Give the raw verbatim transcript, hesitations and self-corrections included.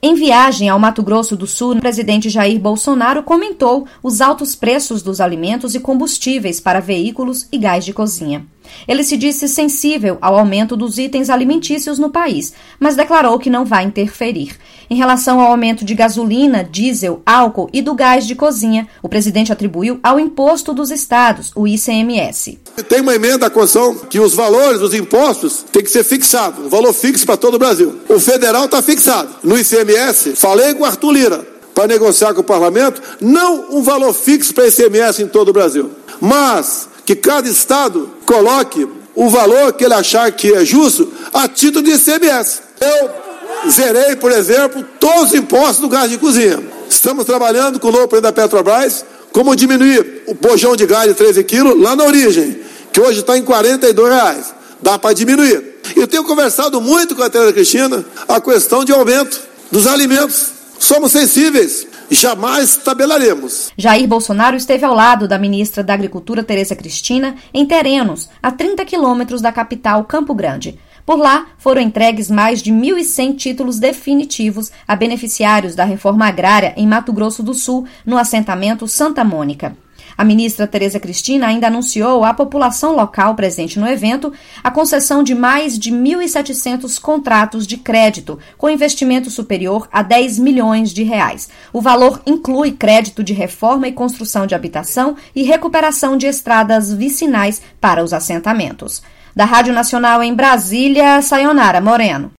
Em viagem ao Mato Grosso do Sul, o presidente Jair Bolsonaro comentou os altos preços dos alimentos e combustíveis para veículos e gás de cozinha. Ele se disse sensível ao aumento dos itens alimentícios no país, mas declarou que não vai interferir. Em relação ao aumento de gasolina, diesel, álcool e do gás de cozinha, o presidente atribuiu ao imposto dos estados, o I C M S. Tem uma emenda à Constituição que os valores dos impostos têm que ser fixados, um valor fixo para todo o Brasil. O federal está fixado. No I C M S, falei com o Arthur Lira para negociar com o parlamento, não um valor fixo para I C M S em todo o Brasil, mas que cada estado coloque o valor que ele achar que é justo a título de I C M S. Eu zerei, por exemplo, todos os impostos do gás de cozinha. Estamos trabalhando com o novo presidente da Petrobras, como diminuir o bojão de gás de treze quilos lá na origem, que hoje está em quarenta e dois reais. Dá para diminuir. Eu tenho conversado muito com a Tereza Cristina a questão de aumento dos alimentos. Somos sensíveis. Jamais tabelaremos. Jair Bolsonaro esteve ao lado da ministra da Agricultura, Tereza Cristina, em Terenos, a trinta quilômetros da capital, Campo Grande. Por lá, foram entregues mais de mil e cem títulos definitivos a beneficiários da reforma agrária em Mato Grosso do Sul, no assentamento Santa Mônica. A ministra Tereza Cristina ainda anunciou à população local presente no evento a concessão de mais de mil e setecentos contratos de crédito, com investimento superior a dez milhões de reais. O valor inclui crédito de reforma e construção de habitação e recuperação de estradas vicinais para os assentamentos. Da Rádio Nacional em Brasília, Sayonara Moreno.